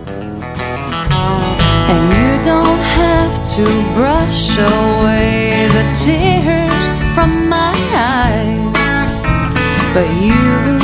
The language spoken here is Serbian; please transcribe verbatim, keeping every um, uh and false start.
And you don't have to brush away the tears from my eyes, but you